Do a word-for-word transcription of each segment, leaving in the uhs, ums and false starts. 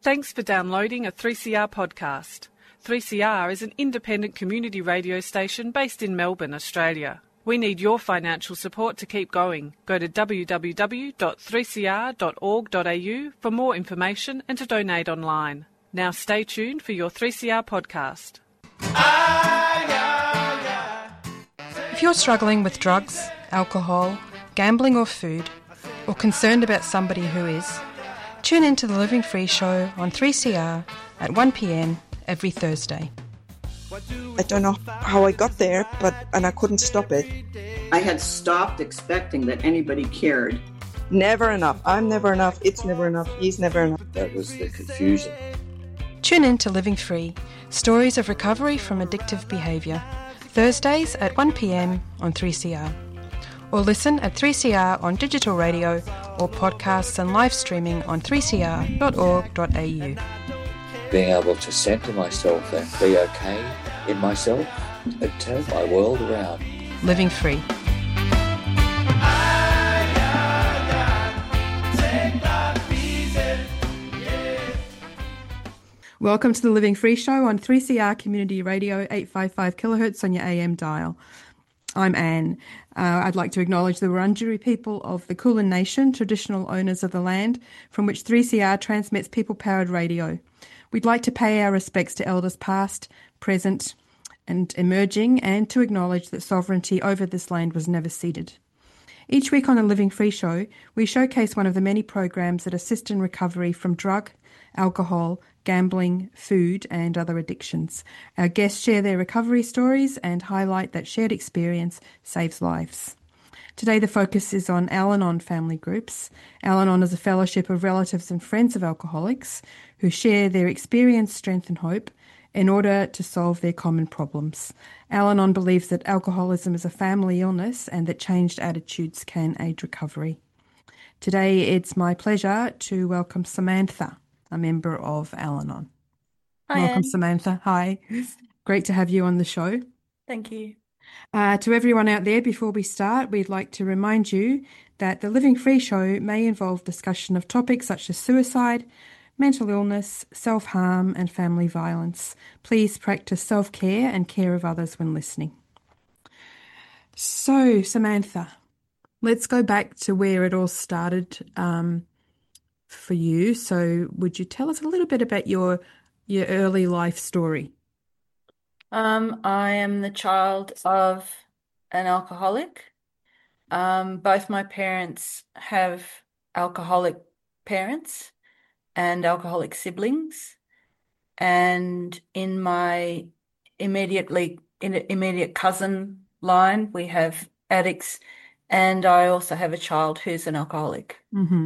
Thanks for downloading a three C R podcast. three C R is an independent community radio station based in Melbourne, Australia. We need your financial support to keep going. Go to w w w dot three c r dot org dot a u for more information and to donate online. Now stay tuned for your three C R podcast. If you're struggling with drugs, alcohol, gambling or food, or concerned about somebody who is, tune in to the Living Free Show on three C R at one p m every Thursday. I don't know how I got there, but and I couldn't stop it. I had stopped expecting that anybody cared. Never enough. I'm never enough. It's never enough. He's never enough. That was the confusion. Tune in to Living Free, stories of recovery from addictive behaviour, Thursdays at one p m on three C R. Or listen at three C R on digital radio or podcasts and live streaming on three c r dot org dot a u. Being able to centre myself and be okay in myself and turn my world around. Living Free. Welcome to the Living Free Show on three C R Community Radio, eight fifty-five kilohertz on your A M dial. I'm Anne. Uh, I'd like to acknowledge the Wurundjeri people of the Kulin Nation, traditional owners of the land from which three C R transmits people-powered radio. We'd like to pay our respects to elders past, present and emerging, and to acknowledge that sovereignty over this land was never ceded. Each week on the Living Free Show, we showcase one of the many programs that assist in recovery from drug, alcohol, gambling, food and other addictions. Our guests share their recovery stories and highlight that shared experience saves lives. Today the focus is on Al-Anon family groups. Al-Anon is a fellowship of relatives and friends of alcoholics who share their experience, strength and hope in order to solve their common problems. Al-Anon believes that alcoholism is a family illness and that changed attitudes can aid recovery. Today it's my pleasure to welcome Samantha, a member of Al-Anon. Hi, Welcome, Anne. Samantha. Hi. Great to have you on the show. Thank you. Uh, to everyone out there, before we start, we'd like to remind you that the Living Free Show may involve discussion of topics such as suicide, mental illness, self-harm and family violence. Please practice self-care and care of others when listening. So, Samantha, let's go back to where it all started um, for you. So would you tell us a little bit about your your early life story? Um, I am the child of an alcoholic. Um, both my parents have alcoholic parents and alcoholic siblings. And in my immediately in immediate cousin line, we have addicts, and I also have a child who's an alcoholic. Mm-hmm.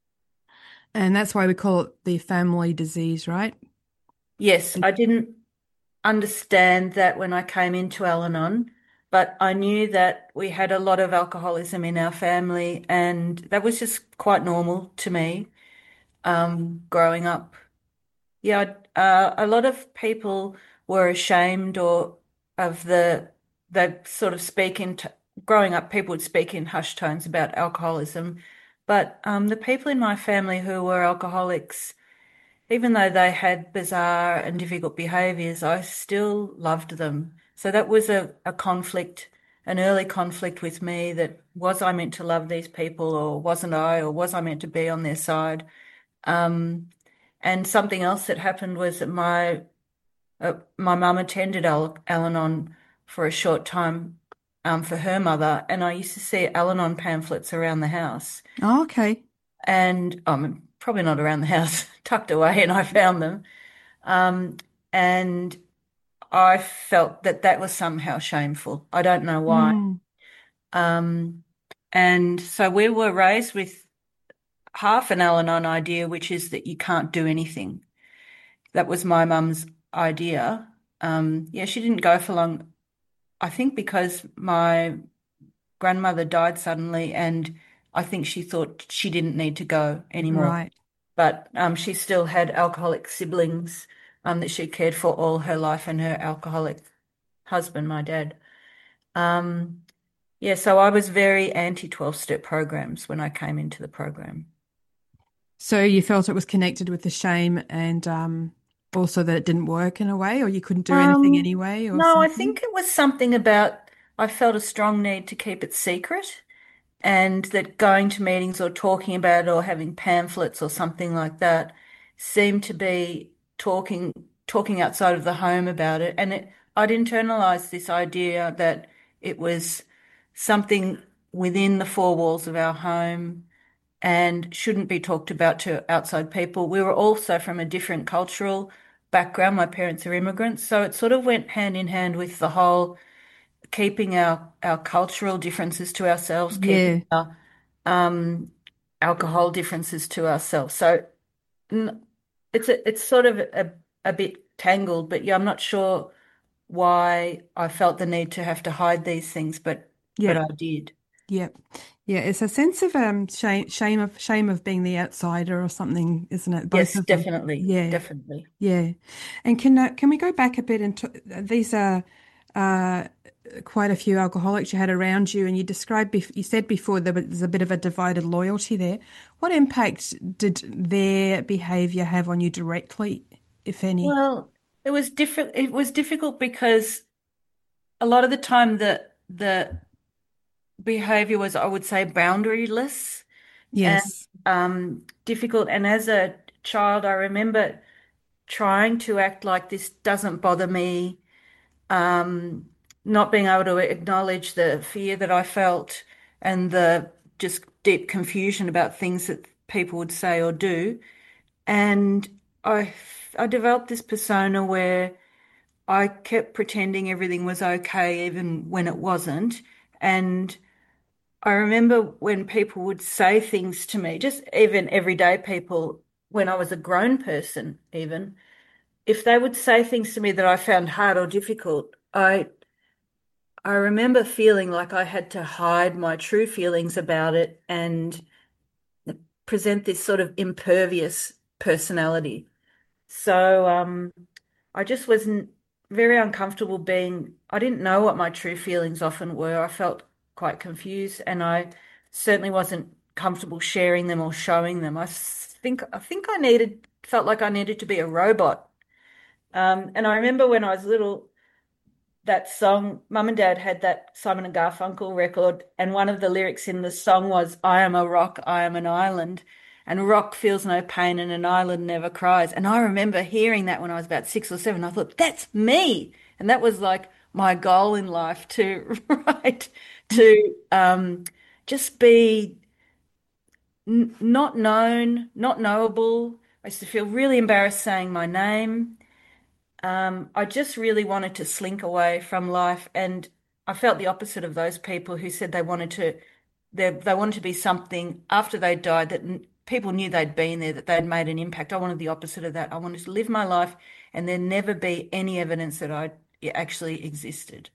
And that's why we call it the family disease, right? Yes, I didn't understand that when I came into Al-Anon, but I knew that we had a lot of alcoholism in our family, and that was just quite normal to me um, growing up. Yeah, uh, a lot of people were ashamed or of the, they sort of speak in, t- growing up, people would speak in hushed tones about alcoholism. But um, the people in my family who were alcoholics, even though they had bizarre and difficult behaviours, I still loved them. So that was a, a conflict, an early conflict with me, that was I meant to love these people or wasn't I, or was I meant to be on their side? Um, and something else that happened was that my uh, my mum attended Al- Al-Anon for a short time um, for her mother, and I used to see Al-Anon pamphlets around the house. Oh, okay. And um, probably not around the house, tucked away, and I found them. Um, and I felt that that was somehow shameful. I don't know why. Mm. Um, and so we were raised with half an Al-Anon idea, which is that you can't do anything. That was my mum's idea. Um, yeah, she didn't go for long, I think because my grandmother died suddenly, and I think she thought she didn't need to go anymore. Right. But um, she still had alcoholic siblings um, that she cared for all her life, and her alcoholic husband, my dad. Um, yeah, so I was very anti twelve-step programs when I came into the program. So you felt it was connected with the shame and um, also that it didn't work in a way, or you couldn't do anything Um, anyway, or no, I something? think it was something about I felt a strong need to keep it secret, and that going to meetings or talking about it or having pamphlets or something like that seemed to be talking talking outside of the home about it. And it, I'd internalized this idea that it was something within the four walls of our home and shouldn't be talked about to outside people. We were also from a different cultural background. My parents are immigrants, so it sort of went hand in hand with the whole keeping our our cultural differences to ourselves, keeping Yeah, our um, alcohol differences to ourselves. So n- it's a, it's sort of a, a bit tangled, but yeah, I'm not sure why I felt the need to have to hide these things, but but yeah, I did. yeah, yeah. It's a sense of um shame, shame of shame of being the outsider or something, isn't it? Both Yes, of them. definitely, Yeah, definitely. yeah. And can uh, can we go back a bit and t these are uh quite a few alcoholics you had around you, and you described bef you said before there was a bit of a divided loyalty there. What impact did their behavior have on you directly, if any? Well, it was different. It was difficult because a lot of the time the the behavior was, I would say, boundaryless and Yes. um, difficult. And as a child, I remember trying to act like this doesn't bother me, um, not being able to acknowledge the fear that I felt and the just deep confusion about things that people would say or do. And I I developed this persona where I kept pretending everything was okay even when it wasn't. And I remember when people would say things to me, just even everyday people, when I was a grown person, even, if they would say things to me that I found hard or difficult, I I remember feeling like I had to hide my true feelings about it and present this sort of impervious personality. So um, I just wasn't very uncomfortable being, I didn't know what my true feelings often were. I felt quite confused and I certainly wasn't comfortable sharing them or showing them. I think I think I needed, felt like I needed to be a robot. Um, and I remember when I was little, that song, Mum and Dad had that Simon and Garfunkel record, and one of the lyrics in the song was, I am a rock, I am an island, and a rock feels no pain and an island never cries. And I remember hearing that when I was about six or seven. I thought, that's me. And that was like my goal in life to write, to um, just be n not known, not knowable. I used to feel really embarrassed saying my name. Um, I just really wanted to slink away from life, and I felt the opposite of those people who said they wanted to they they wanted to be something after they died that n people knew they'd been there, that they'd made an impact. I wanted the opposite of that. I wanted to live my life and there never be any evidence that I actually existed.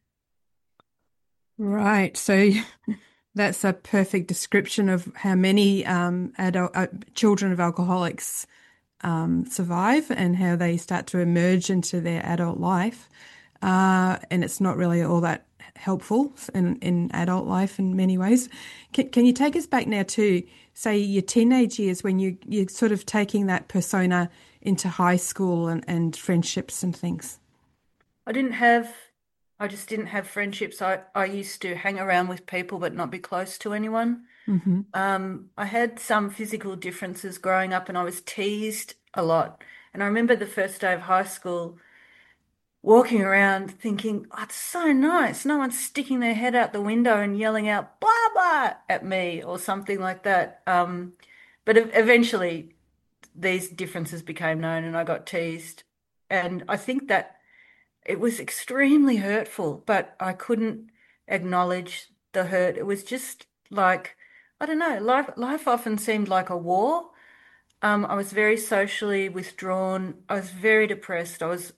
Right. So that's a perfect description of how many um, adult uh, children of alcoholics um, survive and how they start to emerge into their adult life. Uh, and it's not really all that helpful in, in adult life in many ways. Can, can you take us back now to, say, your teenage years when you, you're sort of taking that persona into high school and, and friendships and things? I didn't have, I just didn't have friendships. I, I used to hang around with people but not be close to anyone. Hmm. Um, I had some physical differences growing up and I was teased a lot. And I remember the first day of high school walking around thinking, oh, it's so nice. No one's sticking their head out the window and yelling out, blah, blah, at me or something like that. Um, but ev- eventually these differences became known and I got teased. And I think that it was extremely hurtful, but I couldn't acknowledge the hurt. It was just like, I don't know, life life often seemed like a war. Um, I was very socially withdrawn. I was very depressed. I was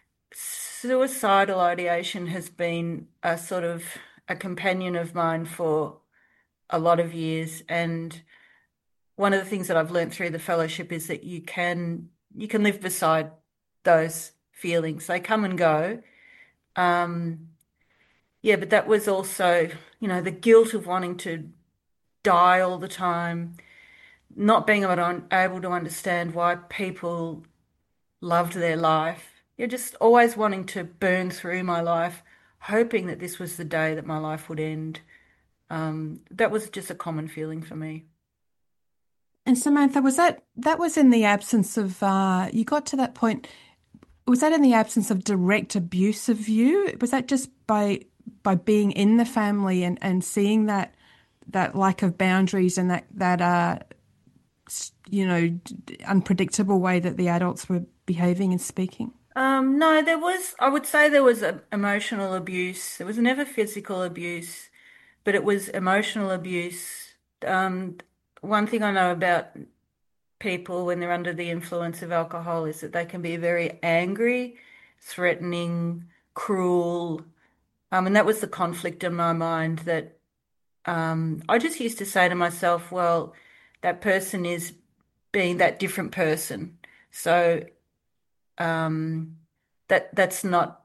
Suicidal ideation has been a sort of a companion of mine for a lot of years. And one of the things that I've learned through the fellowship is that you can you can live beside those feelings. They come and go. Um, yeah, but that was also, you know, the guilt of wanting to die all the time, not being able to, able to understand why people loved their life. You're just always wanting to burn through my life, hoping that this was the day that my life would end. Um, that was just a common feeling for me. And Samantha, was that that was in the absence of uh, you got to that point? Was that in the absence of direct abuse of you? Was that just by by being in the family and, and seeing that that lack of boundaries and that that uh, you know unpredictable way that the adults were behaving and speaking? Um, no, there was, I would say there was a, emotional abuse. There was never physical abuse, but it was emotional abuse. Um, one thing I know about people when they're under the influence of alcohol is that they can be very angry, threatening, cruel. Um, and that was the conflict in my mind that um, I just used to say to myself, well, that person is being that different person. So um, that that's not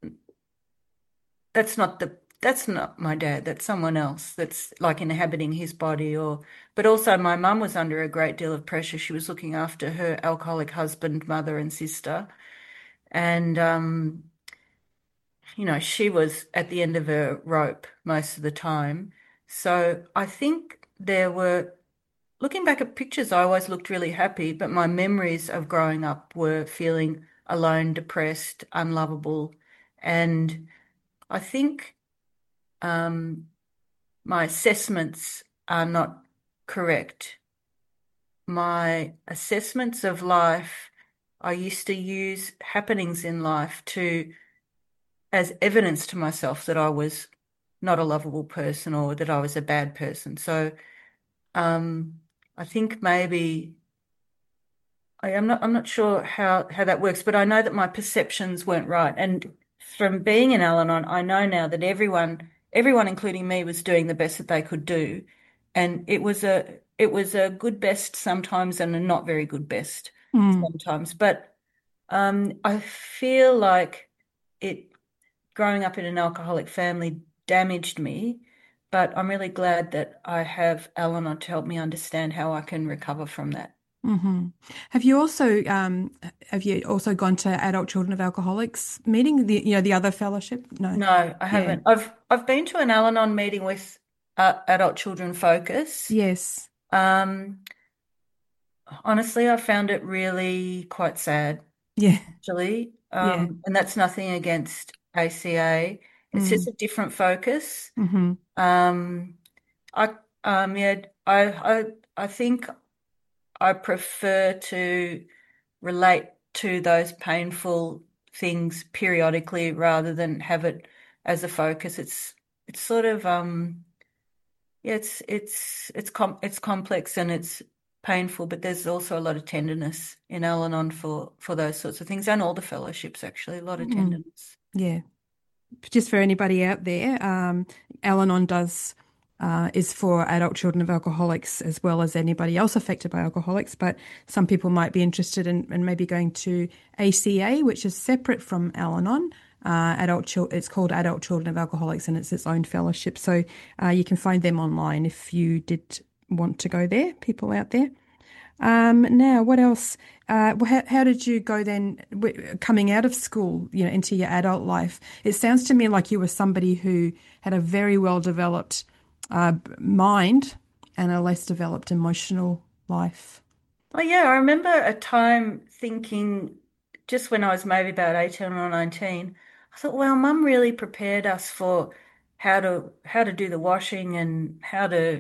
that's not the that's not my dad. That's someone else that's like inhabiting his body. Or, but also my mum was under a great deal of pressure. She was looking after her alcoholic husband, mother, and sister, and um, you know, she was at the end of her rope most of the time. So I think there were, looking back at pictures, I always looked really happy, but my memories of growing up were feeling alone, depressed, unlovable. And I think um, my assessments are not correct. My assessments of life, I used to use happenings in life to as evidence to myself that I was not a lovable person or that I was a bad person. So um, I think maybe I, I'm not I'm not sure how how that works, but I know that my perceptions weren't right. And from being in Al-Anon, I know now that everyone everyone, including me, was doing the best that they could do, and it was a it was a good best sometimes and a not very good best Mm. sometimes. But um, I feel like it growing up in an alcoholic family damaged me, but I'm really glad that I have Al-Anon to help me understand how I can recover from that. Mm-hmm. Have you also um, have you also gone to Adult Children of Alcoholics meeting, the you know the other fellowship? No. No, I Yeah. haven't. I've I've been to an Al-Anon meeting with uh, Adult Children Focus. Yes. Um, honestly, I found it really quite sad, Yeah. actually. Yeah. Um, and that's nothing against A C A. It's just Mm. a different focus. Mm-hmm. Um, I um yeah, I I I think I prefer to relate to those painful things periodically rather than have it as a focus. It's it's sort of um yeah, it's it's it's com it's complex and it's painful, but there's also a lot of tenderness in Al-Anon for for those sorts of things, and all the fellowships actually, a lot of Mm. tenderness. Yeah. Just for anybody out there, um, Al-Anon does uh, is for adult children of alcoholics as well as anybody else affected by alcoholics. But some people might be interested in, in maybe going to A C A, which is separate from Al-Anon. Uh, adult chil- it's called Adult Children of Alcoholics, and it's its own fellowship. So uh, you can find them online if you did want to go there. People out there. Um, now, what else? Uh, how, how did you go then, w- coming out of school, you know, into your adult life? It sounds to me like you were somebody who had a very well developed uh, mind and a less developed emotional life. Oh yeah, I remember a time thinking, just when I was maybe about eighteen or nineteen, I thought, well, Mum really prepared us for how to how to do the washing and how to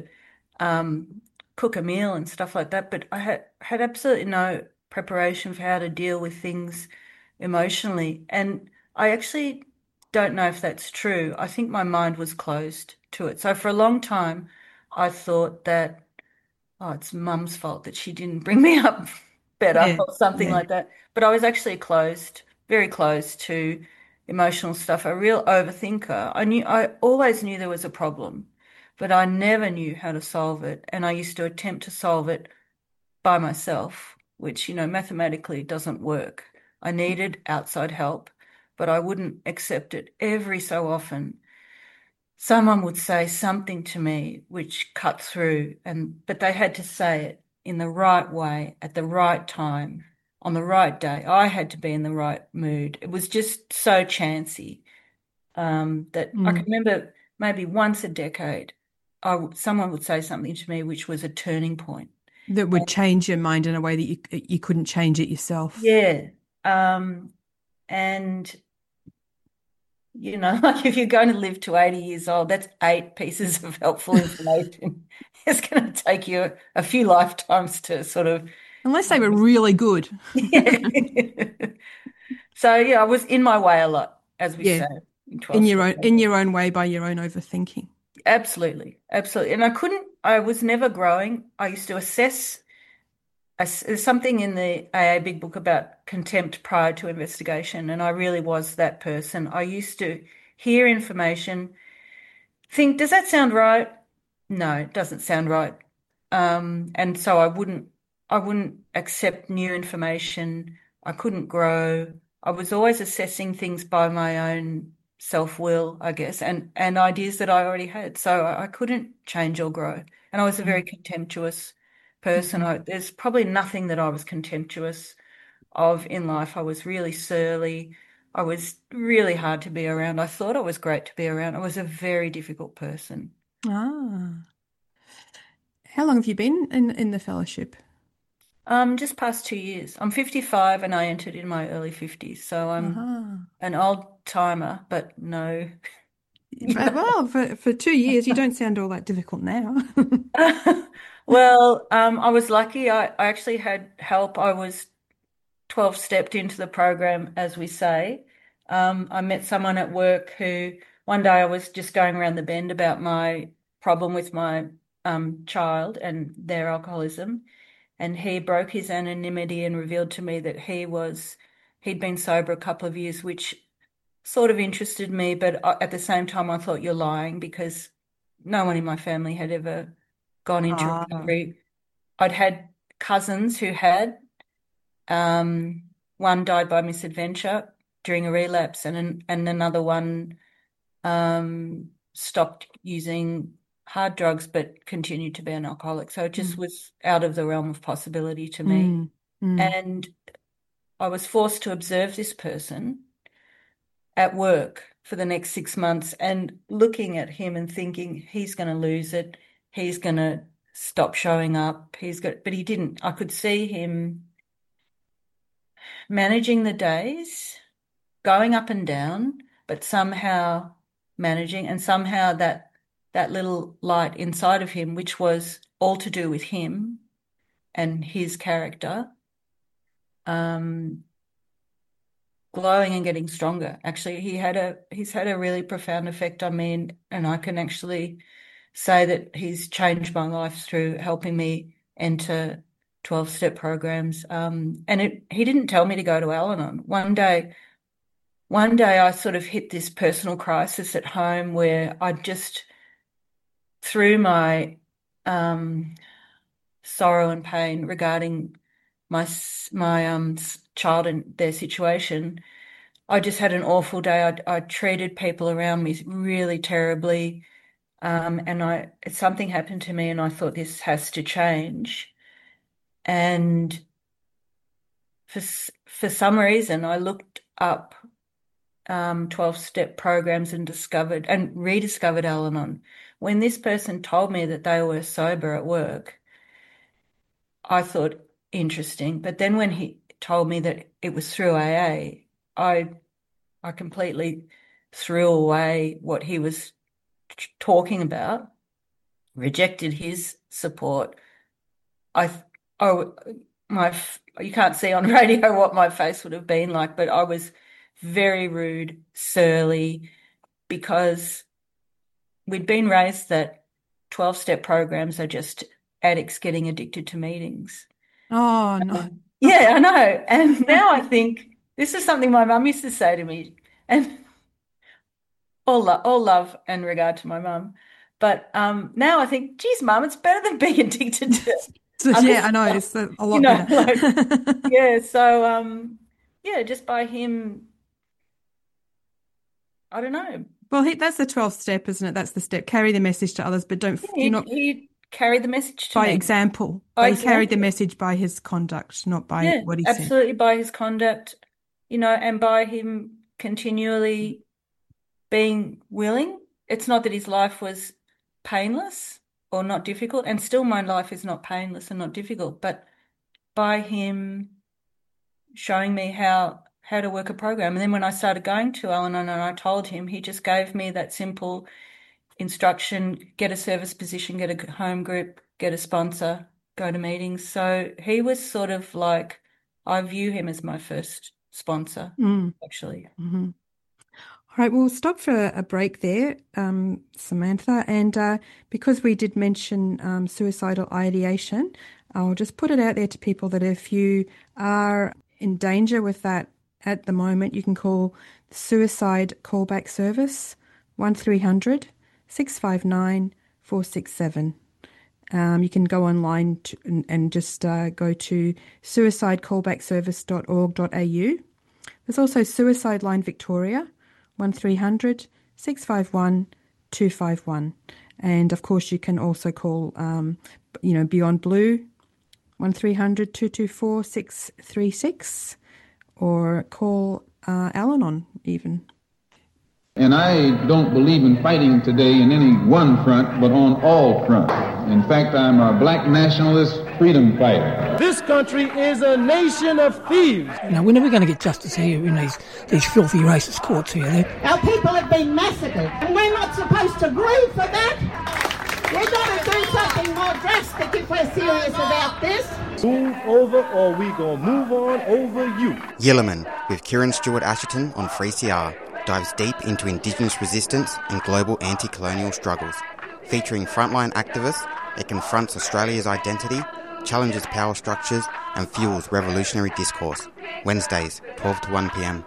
um, cook a meal and stuff like that. But I had had absolutely no preparation for how to deal with things emotionally. And I actually don't know if that's true. I think my mind was closed to it. So for a long time, I thought that, oh, it's Mum's fault that she didn't bring me up better Yeah, or something yeah. like that. But I was actually closed, very closed to emotional stuff, a real overthinker. I knew, I always knew there was a problem, but I never knew how to solve it. And I used to attempt to solve it by myself, which, you know, mathematically doesn't work. I needed outside help, but I wouldn't accept it. Every so often, someone would say something to me which cut through, and but they had to say it in the right way at the right time on the right day. I had to be in the right mood. It was just so chancy um, that I can Mm. remember maybe once a decade, I w someone would say something to me which was a turning point. That would change your mind in a way that you you couldn't change it yourself. Yeah. Um, and, you know, like if you're going to live to eighty years old, that's eight pieces of helpful information. It's going to take you a, a few lifetimes to sort of, Unless they were really good. yeah. So, yeah, I was in my way a lot, as we Yeah. say, in In your twelve own step. in your own way by your own overthinking. Absolutely. Absolutely. And I couldn't, I was never growing. I used to assess. I s There's something in the A A Big Book about contempt prior to investigation, and I really was that person. I used to hear information, think, does that sound right? No, it doesn't sound right. Um, and so I wouldn't, I wouldn't accept new information. I couldn't grow. I was always assessing things by my own self-will, I guess, and and ideas that I already had. So I, I couldn't change or grow. And I was a very contemptuous person. I, there's probably nothing that I was contemptuous of in life. I was really surly. I was really hard to be around. I thought I was great to be around. I was a very difficult person. Ah. How long have you been in, in the fellowship? Um, just past two years. I'm fifty-five and I entered in my early fifties, so I'm Uh-huh. an old timer, but no. But, well, for, for two years, you don't sound all that difficult now. Well, um, I was lucky. I, I actually had help. I was twelve stepped into the program, as we say. Um, I met someone at work who one day I was just going around the bend about my problem with my um, child and their alcoholism. And he broke his anonymity and revealed to me that he was, he'd been sober a couple of years, which sort of interested me. But I- at the same time, I thought, you're lying, because no one in my family had ever gone into Ah. recovery. I'd had cousins who had. Um, one died by misadventure during a relapse, and an, and another one um, stopped using hard drugs but continued to be an alcoholic. So it just Mm. was out of the realm of possibility to me. Mm. Mm. And I was forced to observe this person at work for the next six months and looking at him and thinking, he's going to lose it. He's going to stop showing up. He's got, but he didn't. I could see him managing the days, going up and down, but somehow managing, and somehow that that little light inside of him, which was all to do with him and his character, um, glowing and getting stronger. Actually, he had a he's had a really profound effect on me, and, and I can actually say that he's changed my life through helping me enter twelve-step programs. Um, and it, he didn't tell me to go to Al-Anon. One day, one day I sort of hit this personal crisis at home where I just, through my um, sorrow and pain regarding my my um child and their situation, I just had an awful day. I, I treated people around me really terribly, um, and I something happened to me, and I thought, this has to change. And for for some reason, I looked up um, twelve-step programs and discovered and rediscovered Al-Anon. When this person told me that they were sober at work, I thought, interesting. But then when he told me that it was through A A, I I completely threw away what he was talking about, rejected his support. I oh my you can't see on radio what my face would have been like, but I was very rude, surly, because we'd been raised that twelve-step programs are just addicts getting addicted to meetings. Oh, no. Um, yeah, I know. And now I think this is something my mum used to say to me, and all, lo all love and regard to my mum. But um, now I think, geez, mum, it's better than being addicted to So, other yeah, I know. stuff. It's a, a You lot know, like, better. yeah, so um, yeah, just by him, I don't know. Well, he, that's the twelfth step, isn't it? That's the step. Carry the message to others, but don't, you're He not, he carry the message to By me. example. By But he carried the example. message by his conduct, not by Yeah, what he said. absolutely by his conduct, you know, and by him continually being willing. It's not that his life was painless or not difficult, and still my life is not painless and not difficult, but by him showing me how how to work a program. And then when I started going to Al-Anon and I told him, he just gave me that simple instruction: get a service position, get a home group, get a sponsor, go to meetings. So he was sort of like, I view him as my first sponsor, Mm. actually. Mm-hmm. All right, we'll stop for a break there, um, Samantha. And uh, because we did mention um, suicidal ideation, I'll just put it out there to people that if you are in danger with that at the moment, you can call the Suicide Callback Service, one three hundred, six five nine, four six seven. Um, you can go online to, and, and just uh, go to suicide callback service dot org dot a u. There's also Suicide Line Victoria, one three hundred, six five one, two five one. And, of course, you can also call, um, you know, Beyond Blue, one three hundred, two two four, six three six, or call uh, Al-Anon even. And I don't believe in fighting today in any one front, but on all fronts. In fact, I'm a black nationalist freedom fighter. This country is a nation of thieves. Now, we're never going to get justice here in these, these filthy racist courts here. They're... Our people have been massacred, and we're not supposed to grieve for that. We've got to do something more drastic if we're serious about this. Move over or we gonna move on over you. Yilliman with Kieran Stewart Asherton on three C R dives deep into Indigenous resistance and global anti-colonial struggles. Featuring frontline activists, it confronts Australia's identity, challenges power structures and fuels revolutionary discourse. Wednesdays, twelve to one p m.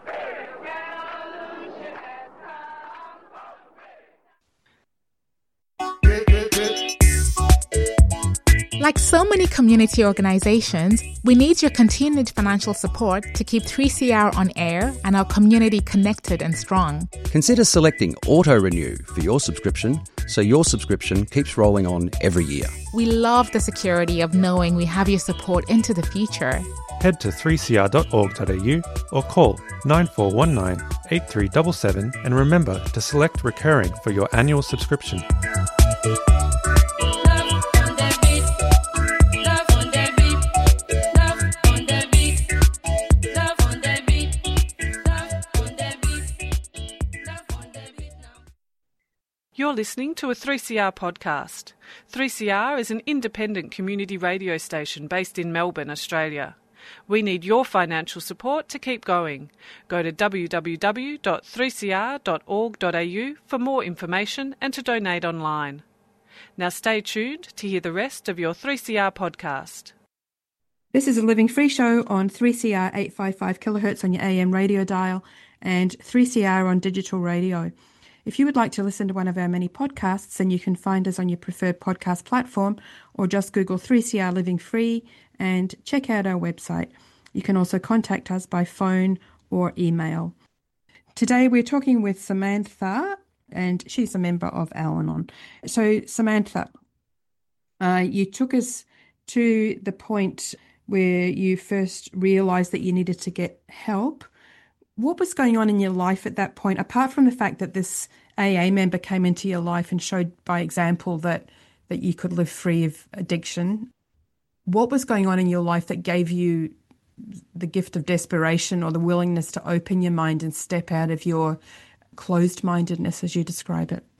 Like so many community organizations, we need your continued financial support to keep three C R on air and our community connected and strong. Consider selecting Auto Renew for your subscription so your subscription keeps rolling on every year. We love the security of knowing we have your support into the future. Head to three c r dot org dot a u or call nine four one nine, eight three seven seven and remember to select recurring for your annual subscription. You're listening to a three C R podcast. three C R is an independent community radio station based in Melbourne, Australia. We need your financial support to keep going. Go to w w w dot three c r dot org dot a u for more information and to donate online. Now stay tuned to hear the rest of your three C R podcast. This is a Living Free show on three C R eight fifty-five kilohertz on your A M radio dial and three C R on digital radio. If you would like to listen to one of our many podcasts, then you can find us on your preferred podcast platform or just Google three C R Living Free and check out our website. You can also contact us by phone or email. Today we're talking with Samantha, and she's a member of Al-Anon. So Samantha, uh, you took us to the point where you first realised that you needed to get help. What was going on in your life at that point, apart from the fact that this A A member came into your life and showed by example that, that you could live free of addiction? What was going on in your life that gave you the gift of desperation or the willingness to open your mind and step out of your closed-mindedness, as you describe it?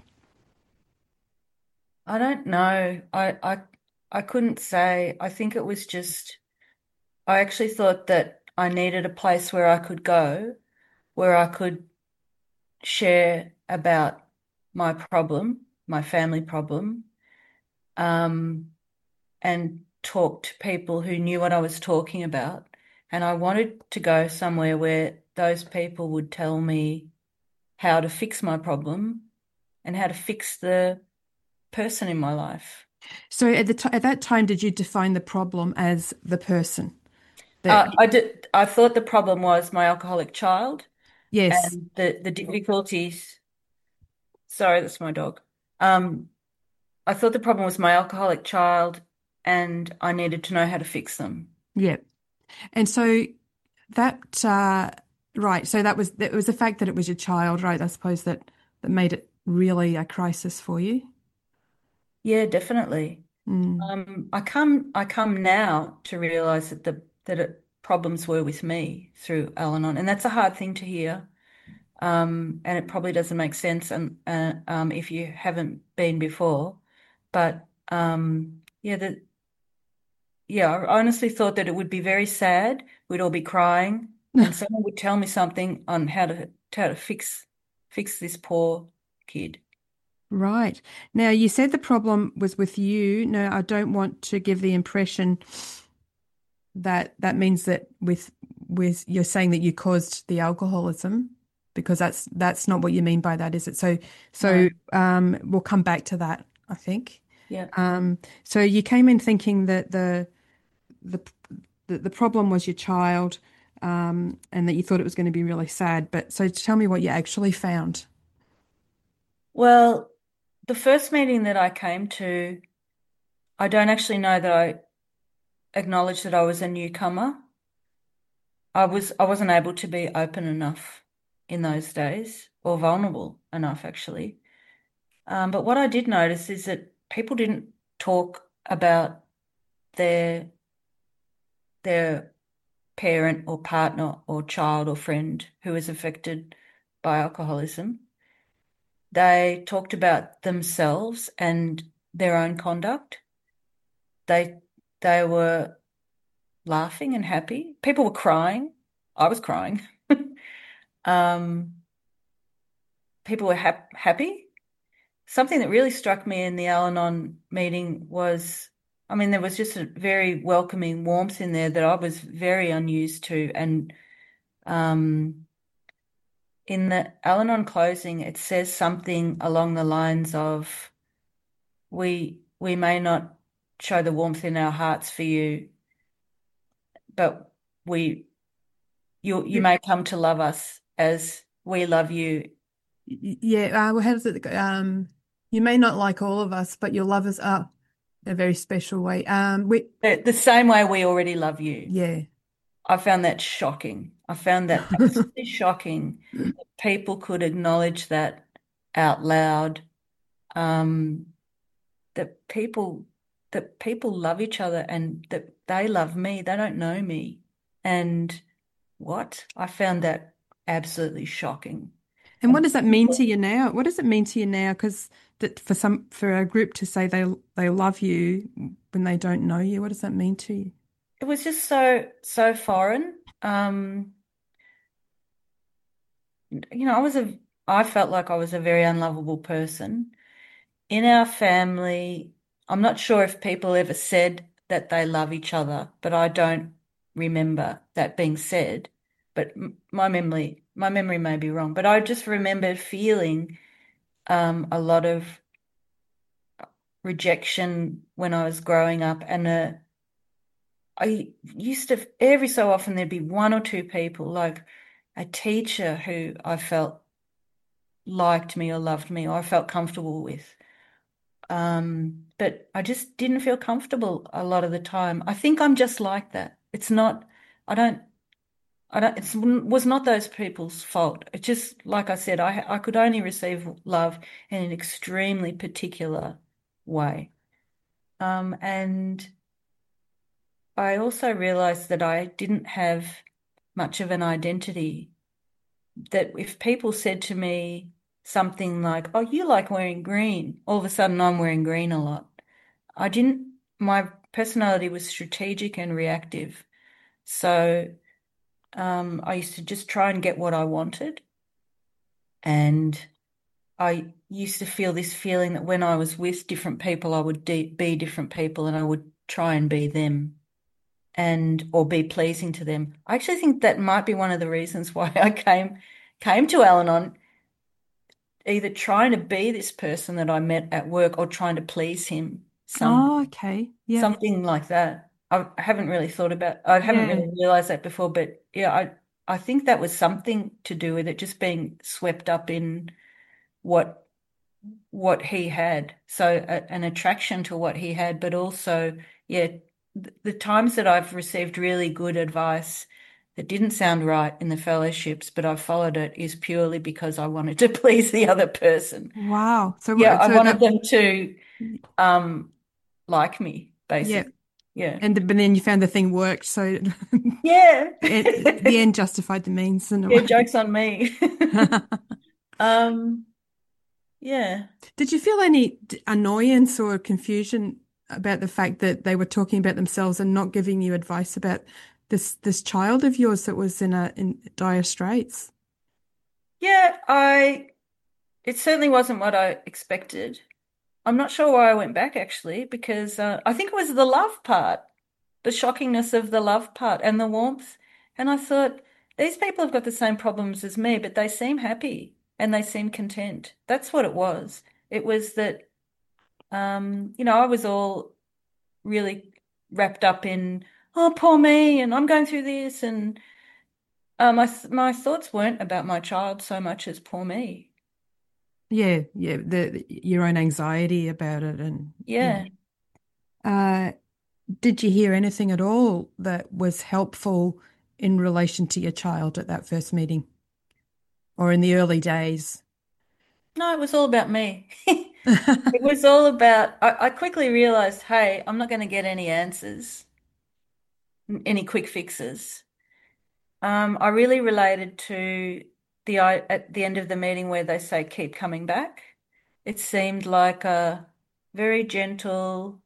I don't know. I, I, I couldn't say. I think it was just, I actually thought that I needed a place where I could go, where I could share about my problem, my family problem, um, and talk to people who knew what I was talking about. And I wanted to go somewhere where those people would tell me how to fix my problem and how to fix the person in my life. So at the t- at that time, did you define the problem as the person? That... Uh, I did. I thought the problem was my alcoholic child. Yes. And the, the difficulties. Sorry, that's my dog. Um, I thought the problem was my alcoholic child, and I needed to know how to fix them. Yeah. And so that, uh, right, so that was, that was the fact that it was your child, right? I suppose that, that made it really a crisis for you. Yeah, definitely. Mm. Um, I come, I come now to realize that the that it, problems were with me through Al-Anon, and that's a hard thing to hear. Um, and it probably doesn't make sense, and uh, um, if you haven't been before, but um, yeah, that yeah, I honestly thought that it would be very sad. We'd all be crying, and someone would tell me something on how to how to fix fix this poor kid. Right. Now, you said the problem was with you. No, I don't want to give the impression that that means that with with you're saying that you caused the alcoholism, because that's that's not what you mean by that, is it? So so No. um, we'll come back to that, I think. Yeah. Um, so you came in thinking that the the the, the problem was your child, um, and that you thought it was going to be really sad. But so tell me what you actually found. Well, the first meeting that I came to, I don't actually know that I acknowledged that I was a newcomer. I was I wasn't able to be open enough in those days, or vulnerable enough actually. Um, but what I did notice is that people didn't talk about their their parent or partner or child or friend who was affected by alcoholism. They talked about themselves and their own conduct. They they were laughing and happy. People were crying. I was crying. um, people were ha happy. Something that really struck me in the Al-Anon meeting was, I mean, there was just a very welcoming warmth in there that I was very unused to. And um, in the Al-Anon closing, it says something along the lines of, we we may not show the warmth in our hearts for you, but we you you may come to love us as we love you. Yeah, uh, well, how does it go? Um, you may not like all of us, but you'll love us up a very special way. Um, we the, the same way we already love you. Yeah. I found that shocking. I found that absolutely shocking that people could acknowledge that out loud. Um, that people that people love each other and that they love me. They don't know me. And what? I found that absolutely shocking. And what does that mean to you now? What does it mean to you now? Because that for some for a group to say they they love you when they don't know you, what does that mean to you? It was just so so foreign. Um, you know, I was a I felt like I was a very unlovable person. In our family, I'm not sure if people ever said that they love each other, but I don't remember that being said. But my memory, my memory may be wrong, but I just remember feeling um, a lot of rejection when I was growing up, and uh, I used to every so often there'd be one or two people, like a teacher who I felt liked me or loved me or I felt comfortable with. Um, but I just didn't feel comfortable a lot of the time. I think I'm just like that. It's not, I don't, I don't, it was not those people's fault. It's just, like I said, I, I could only receive love in an extremely particular way. Um, and I also realized that I didn't have much of an identity, that if people said to me something like, oh, you like wearing green, all of a sudden I'm wearing green a lot. I didn't, my personality was strategic and reactive. So um, I used to just try and get what I wanted. And I used to feel this feeling that when I was with different people, I would de- be different people and I would try and be them and or be pleasing to them. I actually think that might be one of the reasons why I came came to Al-Anon, either trying to be this person that I met at work or trying to please him. Some, oh, okay. Yeah. Something like that. I haven't really thought about, I haven't Yeah. really realized that before, but yeah, I, I think that was something to do with it, just being swept up in what what he had. So a, an attraction to what he had, but also, yeah, th- the times that I've received really good advice that didn't sound right in the fellowships, but I followed it, is purely because I wanted to please the other person. Wow. So Yeah, I so wanted that, them to um like me, basically. yeah. Yeah. And but then you found the thing worked, so Yeah. it, the end justified the means. In a Yeah, way. joke's on me. um, yeah. Did you feel any d- annoyance or confusion about the fact that they were talking about themselves and not giving you advice about this this child of yours that was in a in dire straits? Yeah, I it certainly wasn't what I expected. I'm not sure why I went back, actually, because uh, I think it was the love part, the shockingness of the love part and the warmth. And I thought, these people have got the same problems as me, but they seem happy and they seem content. That's what it was. It was that, um, you know, I was all really wrapped up in, oh, poor me, and I'm going through this. And uh, my, my thoughts weren't about my child so much as poor me. Yeah, yeah, the your own anxiety about it, and Yeah. yeah. Uh, did you hear anything at all that was helpful in relation to your child at that first meeting, or in the early days? No, it was all about me. It was all about, I, I quickly realized, hey, I'm not going to get any answers, n- any quick fixes. Um, I really related to the I at the end of the meeting where they say, keep coming back. It seemed like a very gentle,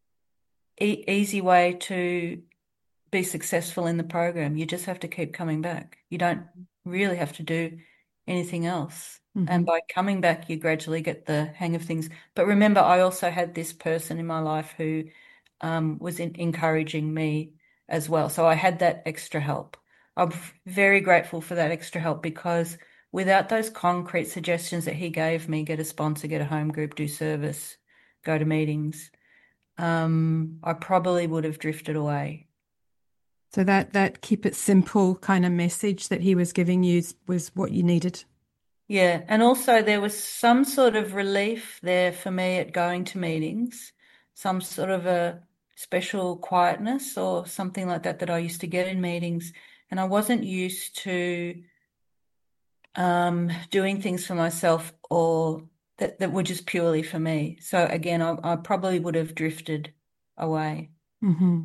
e easy way to be successful in the program. You just have to keep coming back. You don't really have to do anything else. And Mhm. by coming back, you gradually get the hang of things. But remember, I also had this person in my life who um, was in, encouraging me as well. So I had that extra help. I'm very grateful for that extra help, because without those concrete suggestions that he gave me, get a sponsor, get a home group, do service, go to meetings, um, I probably would have drifted away. So that that keep it simple kind of message that he was giving you was what you needed. Yeah, and also there was some sort of relief there for me at going to meetings, some sort of a special quietness or something like that that I used to get in meetings, and I wasn't used to um, doing things for myself or that, that were just purely for me. So again, I, I probably would have drifted away. Mm-hmm.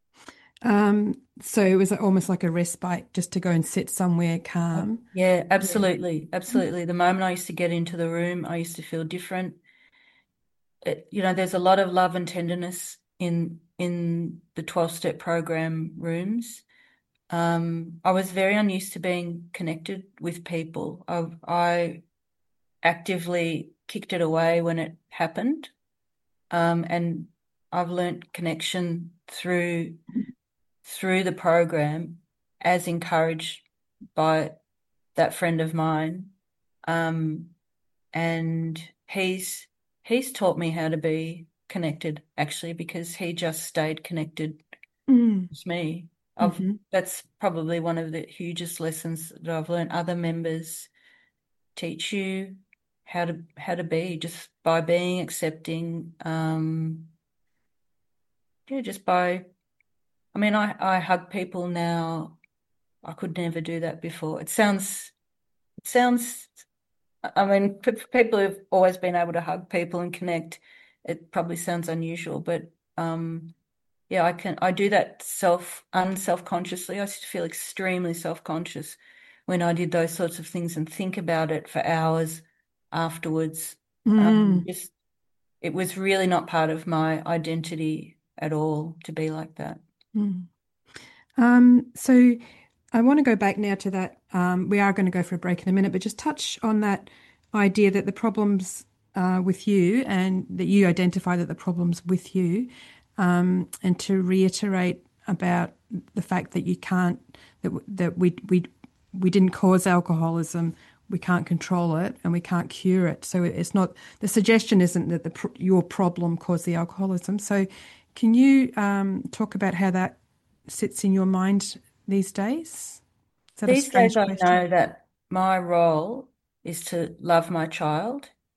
Um, so it was almost like a respite, just to go and sit somewhere calm. Yeah, absolutely. Absolutely. The moment I used to get into the room, I used to feel different. It, you know, there's a lot of love and tenderness in in the twelve-step program rooms. Um, I was very unused to being connected with people. I, I actively kicked it away when it happened. Um, and I've learnt connection through through the program, as encouraged by that friend of mine. Um, and he's he's taught me how to be connected, actually, because he just stayed connected Mm. with me. I've, Mhm. That's probably one of the hugest lessons that I've learned. Other members teach you how to how to be, just by being accepting. Um, yeah, just by. I mean, I I hug people now. I could never do that before. It sounds. It sounds. I mean, for people who've always been able to hug people and connect, it probably sounds unusual, but um, yeah, I can. I do that self unself-consciously. I used to feel extremely self-conscious when I did those sorts of things and think about it for hours afterwards. Um, Mm. just it was really not part of my identity at all to be like that. Mm. Um, so I want to go back now to that. Um, we are going to go for a break in a minute, but just touch on that idea that the problems uh, with you, and that you identify that the problems with you, um, and to reiterate about the fact that you can't, that that we we we didn't cause alcoholism, we can't control it, and we can't cure it. So it's not, the suggestion isn't that the your problem caused the alcoholism. So can you um, talk about how that sits in your mind these days? Is that a These strange days, I question? know that my role is to love my child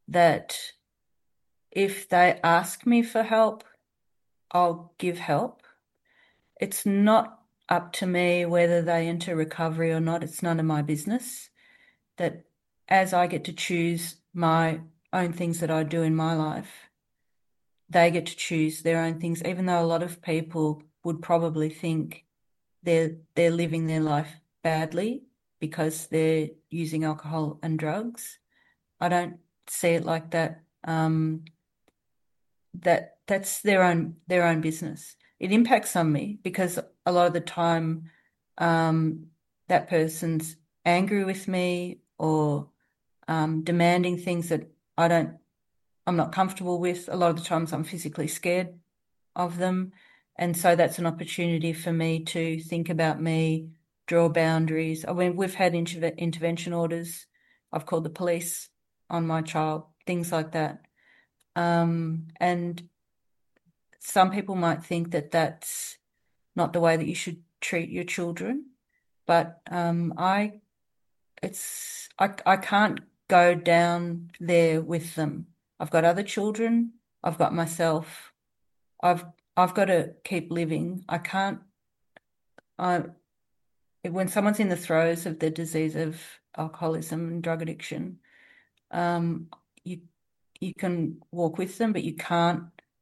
that if they ask me for help, I'll give help. It's not up to me whether they enter recovery or not. It's none of my business. That as I get to choose my own things that I do in my life, they get to choose their own things, even though a lot of people would probably think they're they're living their life badly because they're using alcohol and drugs. I don't see it like that. Um, that that's their own their own business. It impacts on me because a lot of the time um, that person's angry with me or um, demanding things that I don't, I'm not comfortable with. A lot of the times I'm physically scared of them. And so that's an opportunity for me to think about me, draw boundaries. I mean, we've had inter- intervention orders. I've called the police on my child, things like that. Um, and some people might think that that's not the way that you should treat your children, but um, I, it's I I can't go down there with them. I've got other children. I've got myself. I've I've got to keep living. I can't. I when someone's in the throes of the disease of alcoholism and drug addiction, um, you you can walk with them, but you can't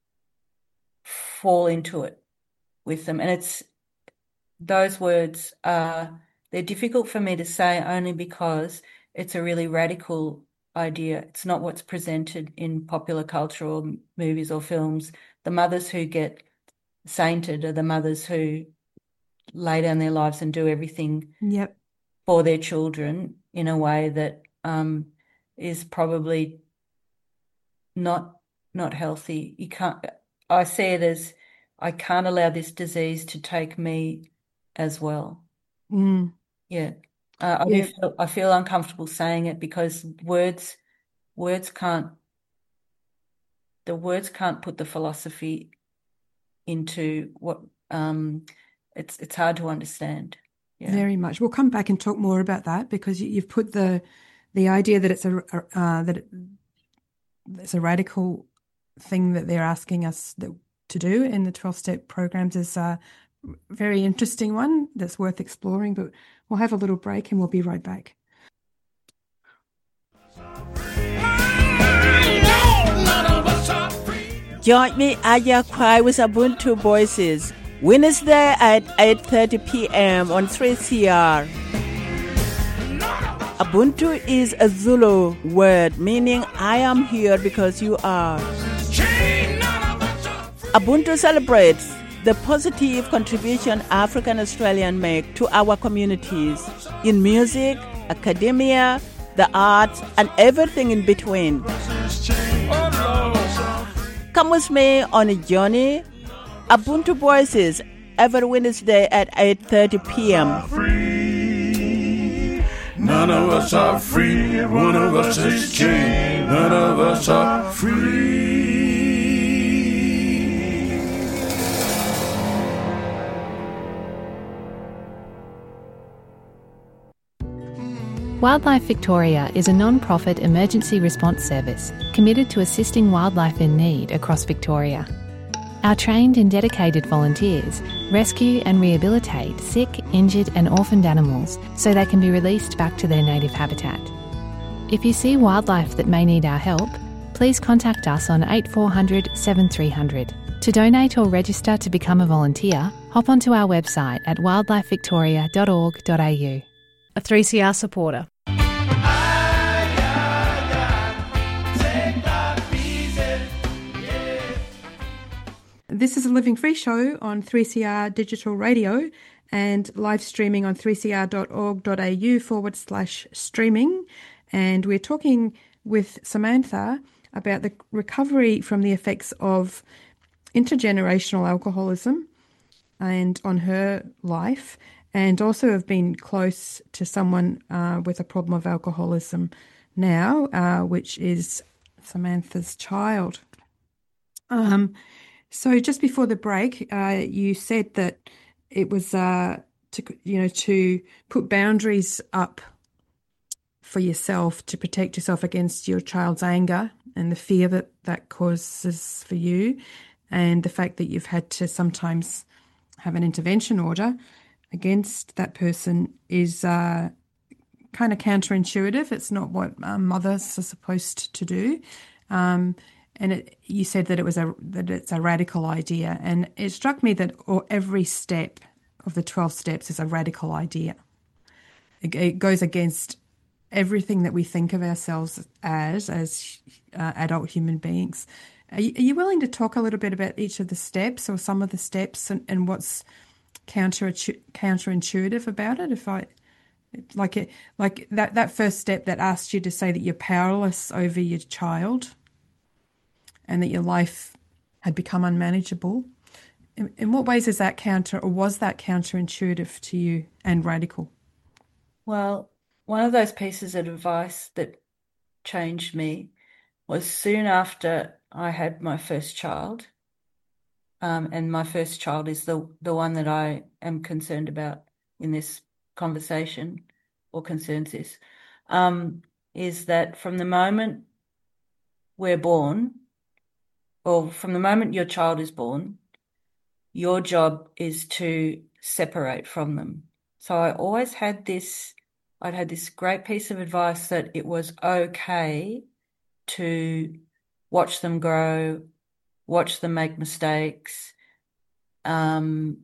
fall into it with them. And it's those words are they're difficult for me to say only because it's a really radical idea. It's not what's presented in popular culture or movies or films. The mothers who get sainted are the mothers who lay down their lives and do everything yep. for their children in a way that um, is probably not not healthy. You can't. I see it as I can't allow this disease to take me as well. Mm. Yeah, uh, I, yeah. Feel, I feel uncomfortable saying it because words, words can't. The words can't put the philosophy into what. Um, it's it's hard to understand. Yeah. Very much. We'll come back and talk more about that because you've put the the idea that it's a uh, that it, it's a radical thing that they're asking us that, to do in the twelve-step programs is a very interesting one that's worth exploring, but we'll have a little break and we'll be right back. Join me Aya Kwai with Ubuntu Voices, Wednesday at eight thirty p.m. on three C R. Ubuntu is a Zulu word meaning I am here because you are. Ubuntu celebrates the positive contribution African Australians make to our communities in music, academia, the arts, and everything in between. Come with me on a journey. Ubuntu Voices every Wednesday at eight thirty p.m. None of us are free, one of us is chained, none of us are free. Wildlife Victoria is a non-profit emergency response service committed to assisting wildlife in need across Victoria. Our trained and dedicated volunteers rescue and rehabilitate sick, injured and orphaned animals so they can be released back to their native habitat. If you see wildlife that may need our help, please contact us on eight four hundred, seven three hundred. To donate or register to become a volunteer, hop onto our website at wildlife victoria dot org dot a u. A three C R supporter. This is a Living Free show on three C R Digital Radio and live streaming on three c r dot org dot a u forward slash streaming. And we're talking with Samantha about the recovery from the effects of intergenerational alcoholism and on her life, and also have been close to someone uh, with a problem of alcoholism now, uh, which is Samantha's child. Um, so just before the break, uh, you said that it was uh, to you know to put boundaries up for yourself to protect yourself against your child's anger and the fear that that causes for you, and the fact that you've had to sometimes have an intervention order against that person is uh, kind of counterintuitive. It's not what um, mothers are supposed to do. Um, and it, you said that it was a that it's a radical idea, and it struck me that every step of the twelve steps is a radical idea. It, it goes against everything that we think of ourselves as as uh, adult human beings. Are you, are you willing to talk a little bit about each of the steps or some of the steps and, and what's counter counterintuitive about it? If I like it, like that that first step that asked you to say that you're powerless over your child, and that your life had become unmanageable. In, in what ways is that counter, or was that counterintuitive to you and radical? Well, one of those pieces of advice that changed me was soon after I had my first child, um, and my first child is the the one that I am concerned about in this conversation, or concerns this, um, is that from the moment we're born, or from the moment your child is born, your job is to separate from them. So I always had this, I'd had this great piece of advice that it was okay to watch them grow, watch them make mistakes, um,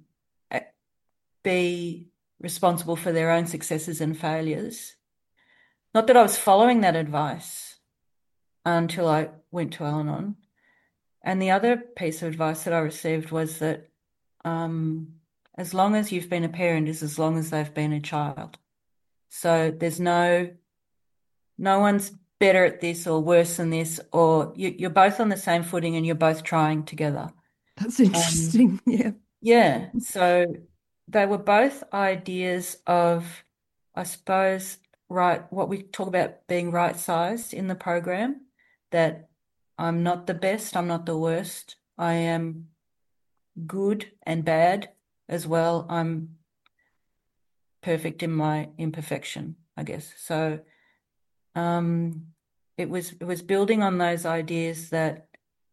be responsible for their own successes and failures. Not that I was following that advice until I went to Al-Anon. And the other piece of advice that I received was that um, as long as you've been a parent is as long as they've been a child. So there's no, no one's better at this or worse than this, or you, you're both on the same footing and you're both trying together. That's interesting, um, yeah. Yeah, so they were both ideas of, I suppose, right, what we talk about being right-sized in the program, that I'm not the best, I'm not the worst. I am good and bad as well. I'm perfect in my imperfection, I guess. So um, it was it was building on those ideas that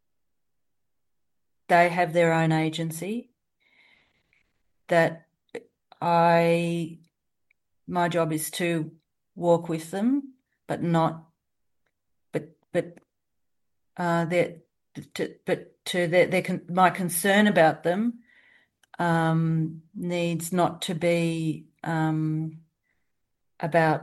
they have their own agency, that I my job is to walk with them, but not but but Uh, that, to, but to their, their con- my concern about them um, needs not to be um, about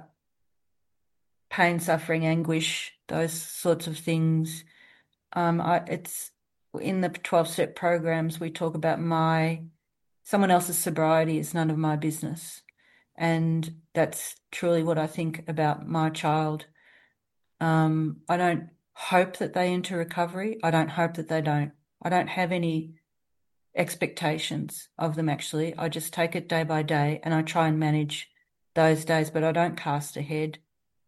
pain, suffering, anguish, those sorts of things. Um, I, it's in the twelve-step programs we talk about my someone else's sobriety is none of my business, and that's truly what I think about my child. Um, I don't hope that they enter recovery. I don't hope that they don't. I don't have any expectations of them, actually. I just take it day by day and I try and manage those days, but I don't cast ahead.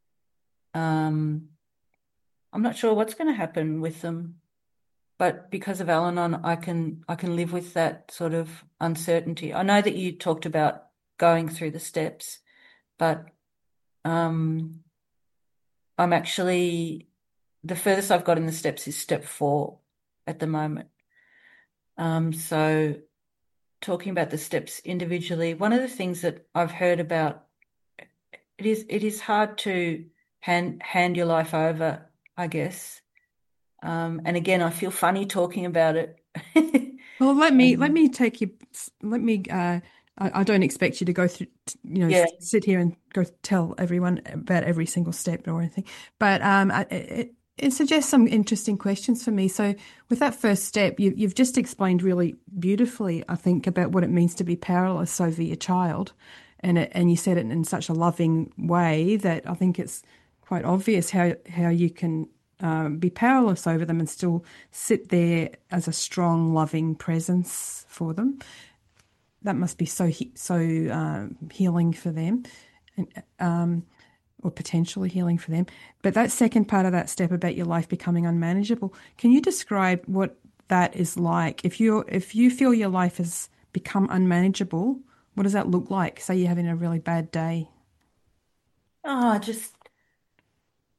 Um, I'm not sure what's going to happen with them, but because of Al-Anon, I can I can live with that sort of uncertainty. I know that you talked about going through the steps, but um, I'm actually... the furthest I've got in the steps is step four at the moment. Um, so talking about the steps individually, one of the things that I've heard about, it is it is hard to hand hand your life over, I guess. Um, and again, I feel funny talking about it. Well, let me um, let me take you. Let me. Uh, I, I don't expect you to go through. You know, yeah. sit here and go tell everyone about every single step or anything. But um, it, it suggests some interesting questions for me. So, with that first step, you, you've just explained really beautifully, I think, about what it means to be powerless over your child, and it, and you said it in such a loving way that I think it's quite obvious how how you can. Um, be powerless over them and still sit there as a strong, loving presence for them. That must be so he- so uh, healing for them, and, um, or potentially healing for them. But that second part of that step about your life becoming unmanageable, can you describe what that is like? If you if you feel your life has become unmanageable, what does that look like? Say you're having a really bad day. Oh, just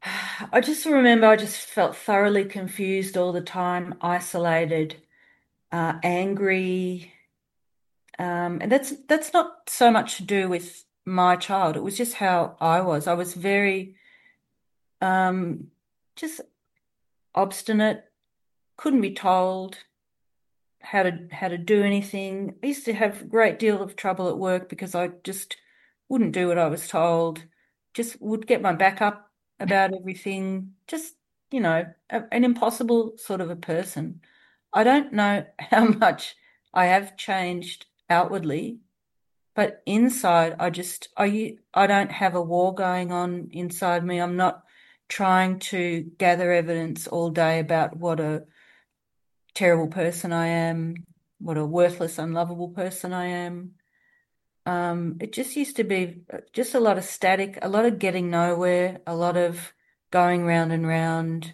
I just remember I just felt thoroughly confused all the time, isolated, uh, angry. Um, and that's that's not so much to do with my child. It was just how I was. I was very um, just obstinate, couldn't be told how to how to do anything. I used to have a great deal of trouble at work because I just wouldn't do what I was told, just would get my back up about everything, just, you know, a, an impossible sort of a person. I don't know how much I have changed outwardly, but inside I just, I, I don't have a war going on inside me. I'm not trying to gather evidence all day about what a terrible person I am, what a worthless, unlovable person I am. Um, it just used to be just a lot of static, a lot of getting nowhere, a lot of going round and round,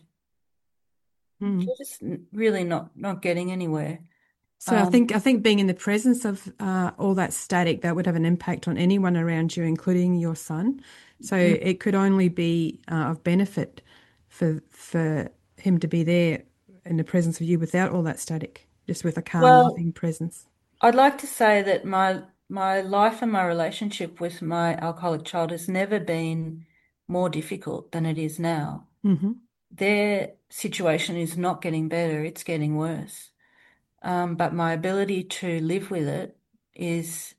Mm. just really not not getting anywhere. So Um, I think I think being in the presence of uh, all that static, that would have an impact on anyone around you, including your son. So Mm. it could only be uh, of benefit for for him to be there in the presence of you without all that static, just with a calm, Well, loving presence. I'd like to say that my my life and my relationship with my alcoholic child has never been more difficult than it is now. Mm-hmm. Their situation is not getting better, it's getting worse. Um, but my ability to live with it is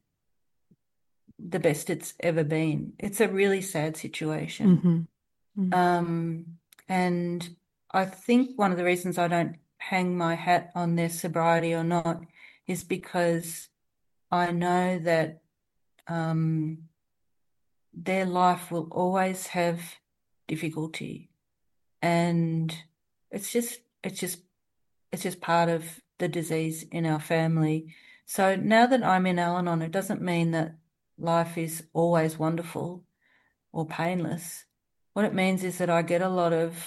the best it's ever been. It's a really sad situation. Mm-hmm. Mm-hmm. Um, and I think one of the reasons I don't hang my hat on their sobriety or not is because I know that um, their life will always have difficulty, and it's just it's just it's just part of the disease in our family. So now that I'm in Al-Anon, it doesn't mean that life is always wonderful or painless. What it means is that I get a lot of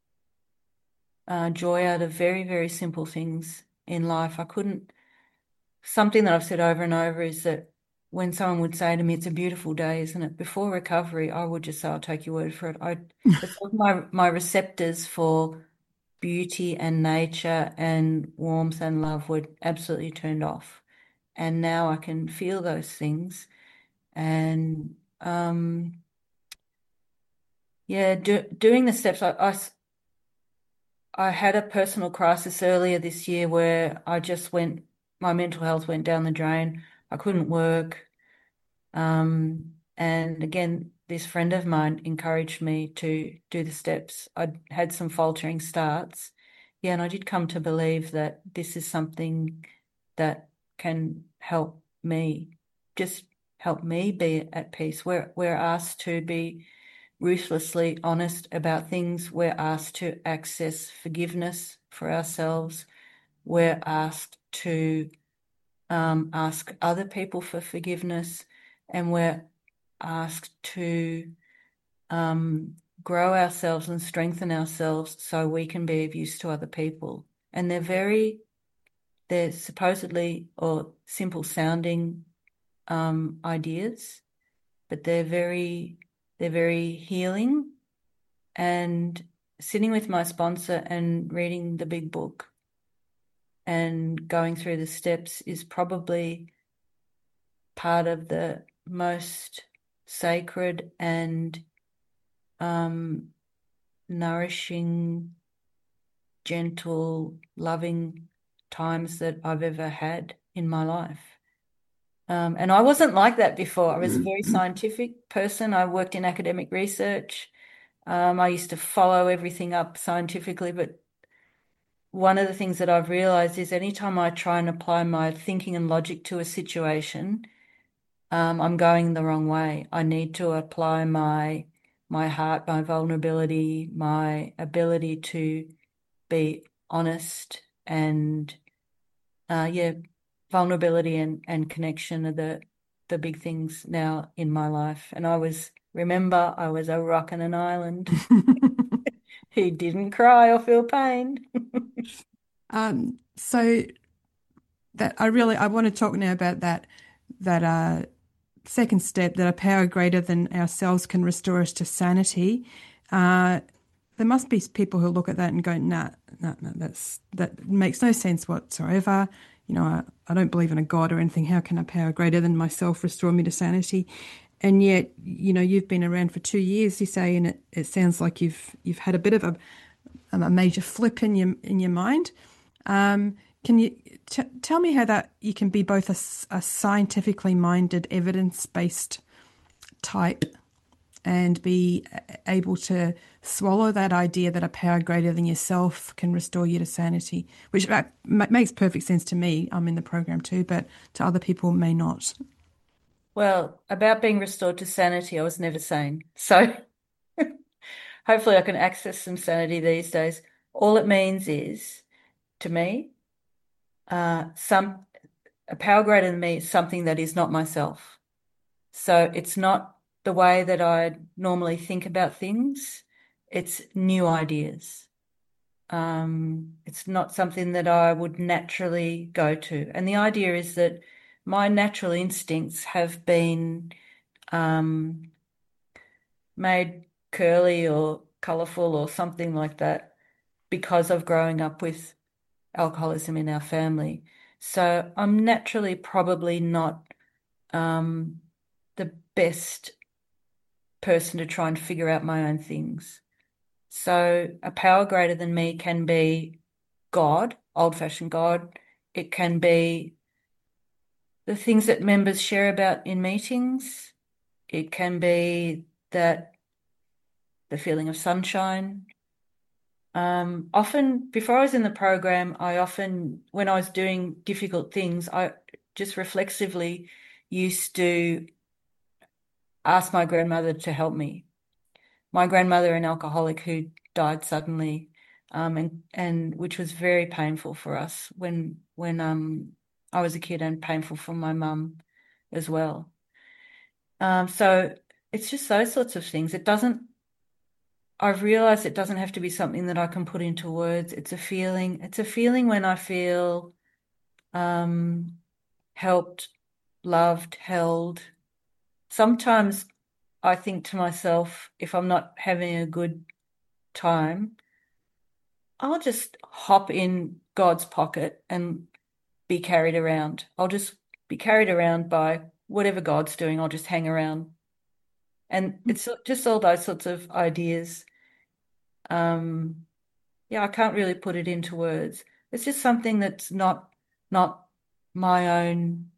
uh, joy out of very, very simple things in life. I couldn't, something that I've said over and over is that when someone would say to me, it's a beautiful day, isn't it? Before recovery, I would just say, I'll take your word for it. I, it's like my, my receptors for beauty and nature and warmth and love were absolutely turned off. And now I can feel those things. And um, yeah, do, doing the steps, I, I, I had a personal crisis earlier this year where I just went, my mental health went down the drain. I couldn't work. Um, and again, this friend of mine encouraged me to do the steps. I'd had some faltering starts. Yeah, and I did come to believe that this is something that can help me, just help me be at peace. We're, we're asked to be ruthlessly honest about things. We're asked to access forgiveness for ourselves. We're asked to um, ask other people for forgiveness, and we're asked to um, grow ourselves and strengthen ourselves so we can be of use to other people. And they're very, they're supposedly or simple sounding um, ideas, but they're very, they're very healing. And sitting with my sponsor and reading the big book and going through the steps is probably part of the most sacred and um, nourishing, gentle, loving times that I've ever had in my life. Um, and I wasn't like that before. I was a very scientific person. I worked in academic research. Um, I used to follow everything up scientifically, but one of the things that I've realized is anytime I try and apply my thinking and logic to a situation, um, I'm going the wrong way. I need to apply my my heart, my vulnerability, my ability to be honest, and uh, yeah, vulnerability and, and connection are the the big things now in my life. And I was, remember, I was a rock on an island. He didn't cry or feel pain. um, so that I really I want to talk now about that that uh, second step, that a power greater than ourselves can restore us to sanity. Uh, there must be people who look at that and go, nah, nah, nah, that's, that makes no sense whatsoever. You know, I, I don't believe in a God or anything. How can a power greater than myself restore me to sanity? And yet, you know, you've been around for two years, you say, and it, it sounds like you've you've had a bit of a, a major flip in your in your mind. Um, can you t- tell me how that you can be both a, a scientifically minded, evidence-based type and be able to swallow that idea that a power greater than yourself can restore you to sanity, which makes perfect sense to me. I'm in the program too, but to other people may not. Well, about being restored to sanity, I was never sane. So hopefully I can access some sanity these days. All it means is, to me, uh, some a power greater than me is something that is not myself. So it's not the way that I normally think about things. It's new ideas. Um, it's not something that I would naturally go to. And the idea is that my natural instincts have been um, made curly or colourful or something like that because of growing up with alcoholism in our family. So I'm naturally probably not um, the best person to try and figure out my own things. So a power greater than me can be God, old-fashioned God. It can be the things that members share about in meetings. It can be that the feeling of sunshine. Um, often, before I was in the program, I often, when I was doing difficult things, I just reflexively used to ask my grandmother to help me. My grandmother, an alcoholic who died suddenly, um, and and which was very painful for us when when um. I was a kid, and painful for my mum as well. Um, so it's just those sorts of things. It doesn't, I've realised it doesn't have to be something that I can put into words. It's a feeling. It's a feeling when I feel um, helped, loved, held. Sometimes I think to myself, if I'm not having a good time, I'll just hop in God's pocket and be carried around. I'll just be carried around by whatever God's doing. I'll just hang around. And it's just all those sorts of ideas. Um, yeah, I can't really put it into words. It's just something that's not not my own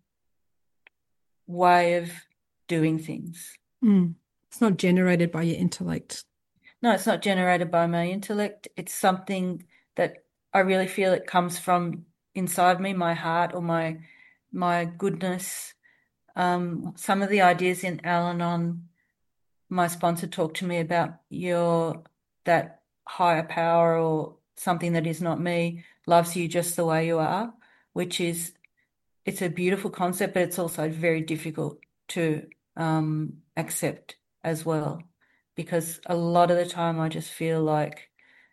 way of doing things. Mm. It's not generated by your intellect. No, it's not generated by my intellect. It's something that I really feel it comes from inside me, my heart or my my goodness. Um, some of the ideas in Al-Anon, my sponsor talked to me about your that higher power or something that is not me loves you just the way you are, which is, it's a beautiful concept, but it's also very difficult to um, accept as well, because a lot of the time I just feel like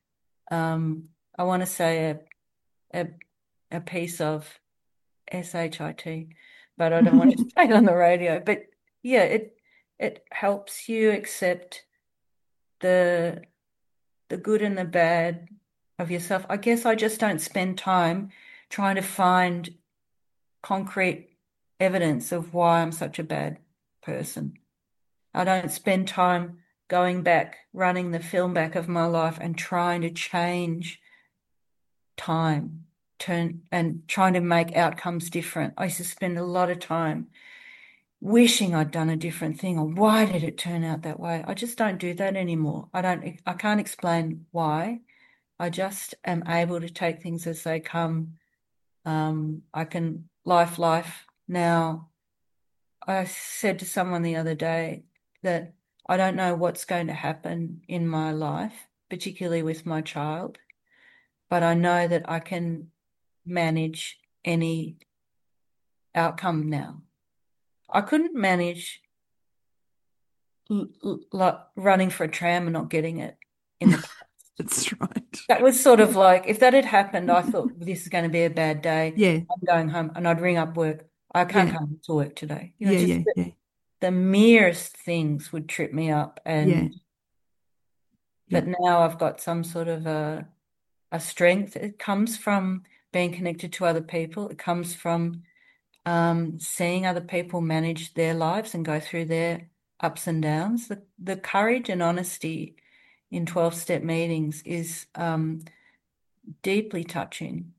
um, I want to say a, a a piece of S H I T, but I don't want to say it on the radio. But yeah, it it helps you accept the the good and the bad of yourself. I guess I just don't spend time trying to find concrete evidence of why I'm such a bad person. I don't spend time going back, running the film back of my life and trying to change time. Turn and trying to make outcomes different. I used to spend a lot of time wishing I'd done a different thing, or why did it turn out that way? I just don't do that anymore. I don't, I can't explain why. I just am able to take things as they come. Um, I can life, life now. I said to someone the other day that I don't know what's going to happen in my life, particularly with my child, but I know that I can manage any outcome now. I couldn't manage l- l- running for a tram and not getting it in the past. That's right. That was sort of like, if that had happened, I thought this is going to be a bad day. Yeah. I'm going home, and I'd ring up work. I can't Yeah. come to work today. You know, Yeah, just yeah, the, yeah. the merest things would trip me up, and Yeah. But now I've got some sort of a a strength. It comes from being connected to other people. It comes from um, seeing other people manage their lives and go through their ups and downs. The the courage and honesty in twelve-step meetings is um, deeply touching.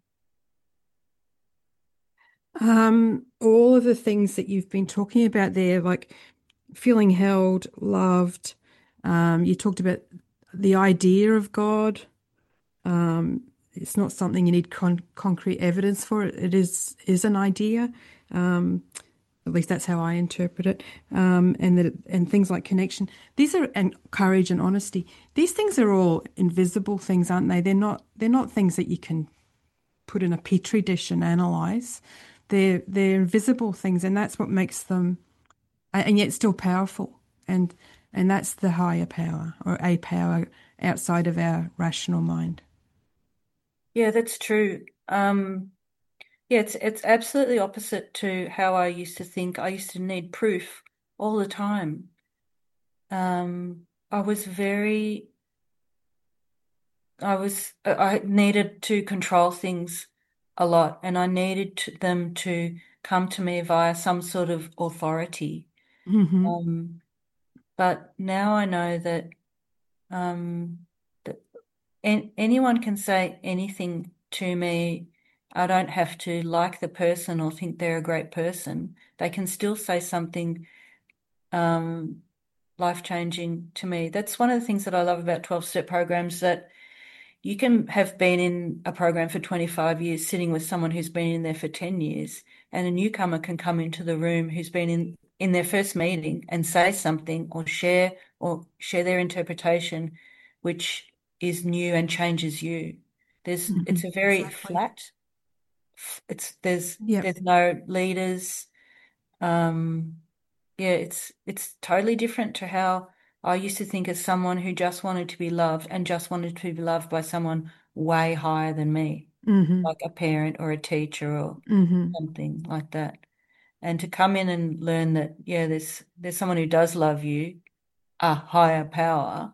Um, all of the things that you've been talking about there, like feeling held, loved. Um, you talked about the idea of God. Um, it's not something you need con- concrete evidence for. It, it is is an idea. Um, at least that's how I interpret it. Um, and that it, and things like connection. These are and courage and honesty. These things are all invisible things, aren't they? They're not. They're not things that you can put in a petri dish and analyze. They're they're invisible things, and that's what makes them, and yet still powerful. And and that's the higher power, or a power outside of our rational mind. Yeah, that's true. Um, yeah, it's it's absolutely opposite to how I used to think. I used to need proof all the time. Um, I was very, I was, I needed to control things a lot, and I needed to, them to come to me via some sort of authority. Mm-hmm. Um, but now I know that um, that an- anyone can say anything to me. I don't have to like the person or think they're a great person. They can still say something um, life-changing to me. That's one of the things that I love about twelve-step programs, that you can have been in a program for twenty-five years sitting with someone who's been in there for ten years, and a newcomer can come into the room who's been in, in their first meeting and say something or share or share their interpretation, which is new and changes you. There's Mm-hmm. It's a very Exactly. flat. It's there's Yep. there's no leaders. Um, yeah, it's it's totally different to how I used to think as someone who just wanted to be loved and just wanted to be loved by someone way higher than me, Mm-hmm. like a parent or a teacher or Mm-hmm. something like that. And to come in and learn that, yeah, there's there's someone who does love you, a higher power.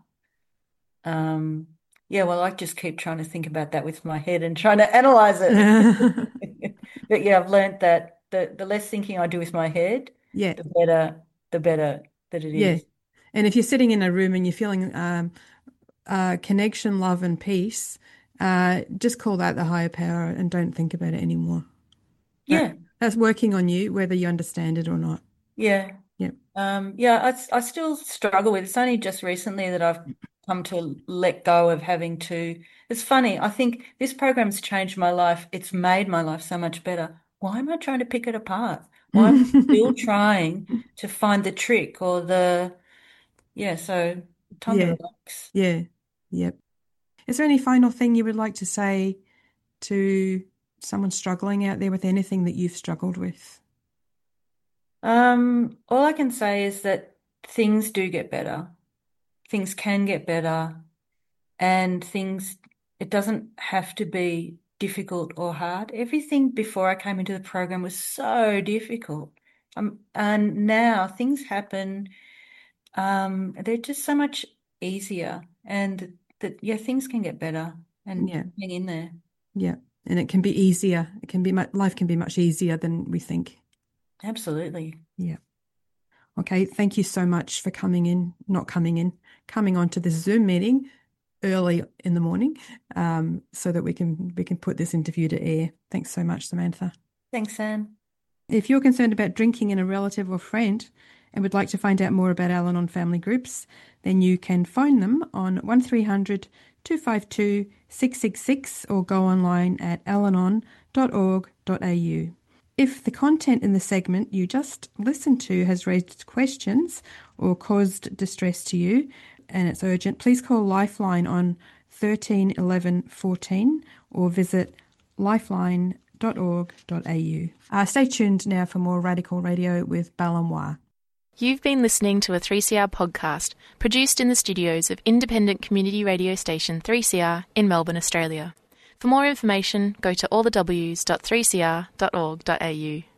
Um, yeah, well, I just keep trying to think about that with my head and trying to analyze it. But yeah, I've learned that the, the less thinking I do with my head, Yeah. the better the better that it Yeah. is. And if you're sitting in a room and you're feeling um, uh, connection, love, and peace, uh, just call that the higher power and don't think about it anymore. Yeah. That, that's working on you, whether you understand it or not. Yeah. Yeah. Um, yeah, I, I still struggle with it. It's only just recently that I've come to let go of having to. It's funny. I think this program's changed my life. It's made my life so much better. Why am I trying to pick it apart? Why am I still trying to find the trick or the, yeah, so time to Yeah. relax. Yeah. Yep. Is there any final thing you would like to say to someone struggling out there with anything that you've struggled with? Um, all I can say is that things do get better. Things can get better, and things, it doesn't have to be difficult or hard. Everything before I came into the program was so difficult. Um, and now things happen, um, they're just so much easier, and that, yeah, things can get better, and Yeah. hang in there. Yeah. And it can be easier. It can be mu- life can be much easier than we think. Absolutely. Yeah. Okay. Thank you so much for coming in, not coming in, coming on to this Zoom meeting early in the morning, um, so that we can we can put this interview to air. Thanks so much, Samantha. Thanks, Anne. If you're concerned about drinking in a relative or friend and would like to find out more about Al-Anon family groups, then you can phone them on one three hundred, two five two, six six six or go online at alanon dot org dot a u. If the content in the segment you just listened to has raised questions or caused distress to you and it's urgent, please call Lifeline on thirteen eleven fourteen or visit lifeline dot org dot a u. Uh, stay tuned now for more Radical Radio with Balamoir. You've been listening to a three C R podcast produced in the studios of independent community radio station three C R in Melbourne, Australia. For more information, go to all the w s dot three c r dot org dot a u.